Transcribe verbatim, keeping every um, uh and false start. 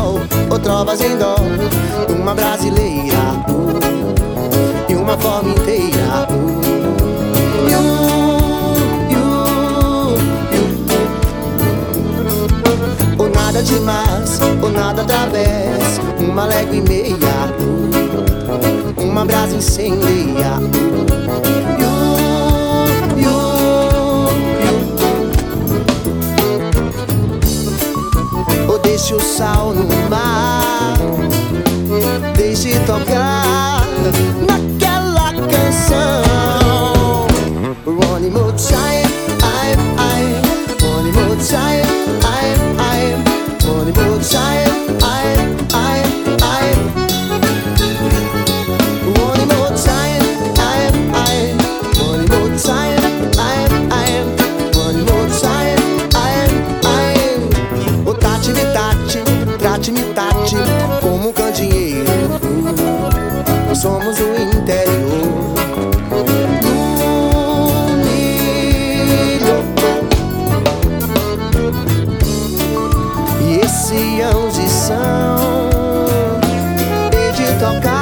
sol, ou trovas em dó, uma brasileira uh, e uma forma inteira uh, you, you, you. Ou nada demais, ou nada através, uma légua e meia uh, uma brasa incendeia you, you, you. Ou deixe o sal no mar, deixe tocar naquela canção. One more time, I'm, I'm. One more time, I'm, I'm. One more time, I'm, I'm, I'm. One more time, I'm, I'm. One more time, I'm, I'm. One more time, I'm, I'm. O trate-me, tate, trate-me, tate, como um candeeiro. Somos o interior. No milho. E esse é um de São, e de tocar